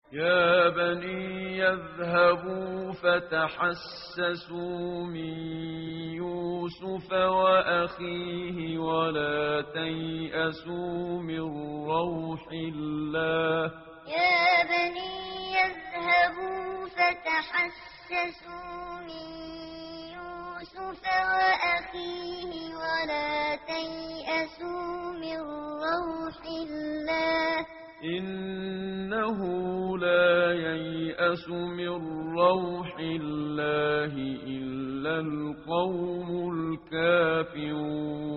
يا بني يذهبوا فتحسسوا من يوسف وأخيه ولا تيأسوا من روح الله. يا بني يذهبوا فتحسسوا من يوسف وأخيه ولا تيأسوا من روح الله. إنه لا ييأس من روح الله إلا القوم الكافرون.